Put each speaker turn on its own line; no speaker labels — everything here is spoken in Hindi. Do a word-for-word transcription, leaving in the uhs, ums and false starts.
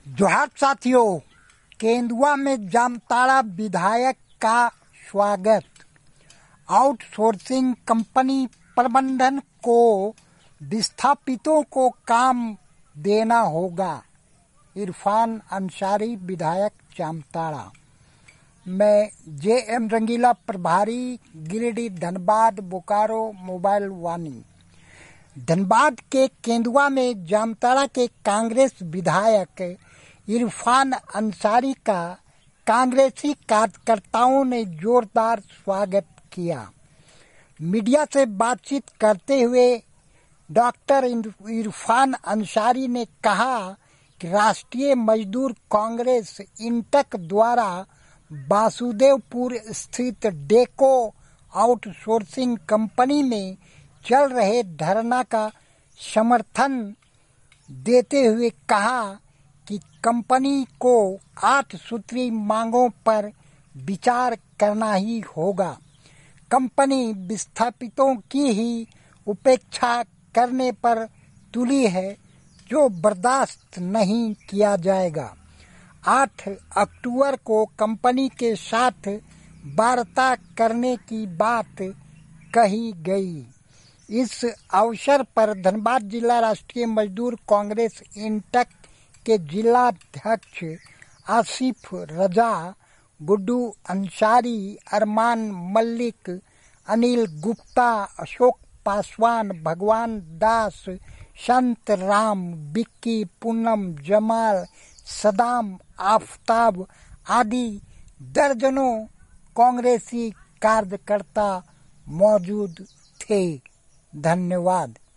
जोहार साथियों, केंदुआ में जामताड़ा विधायक का स्वागत। आउटसोर्सिंग कंपनी प्रबंधन को विस्थापितों को काम देना होगा। इरफान अंसारी, विधायक जामताड़ा। मैं जे एम रंगीला, प्रभारी गिरिडीह, धनबाद, बोकारो, मोबाइल वानी। धनबाद के केंदुआ में जामताड़ा के कांग्रेस विधायक इरफान अंसारी का कांग्रेसी कार्यकर्ताओं ने जोरदार स्वागत किया। मीडिया से बातचीत करते हुए डॉक्टर इरफान अंसारी ने कहा कि राष्ट्रीय मजदूर कांग्रेस इंटक द्वारा वासुदेवपुर स्थित डेको आउटसोर्सिंग कंपनी में चल रहे धरना का समर्थन देते हुए कहा कि कंपनी को आठ सूत्री मांगों पर विचार करना ही होगा। कंपनी विस्थापितों की ही उपेक्षा करने पर तुली है, जो बर्दाश्त नहीं किया जाएगा। आठ अक्टूबर को कंपनी के साथ वार्ता करने की बात कही गई। इस अवसर पर धनबाद जिला राष्ट्रीय मजदूर कांग्रेस इंटक के जिलाध्यक्ष आसिफ रजा, गुड्डू अंसारी, अरमान मलिक, अनिल गुप्ता, अशोक पासवान, भगवान दास, संत राम, बिक्की, पूनम, जमाल, सदाम, आफताब आदि दर्जनों कांग्रेसी कार्यकर्ता मौजूद थे। धन्यवाद।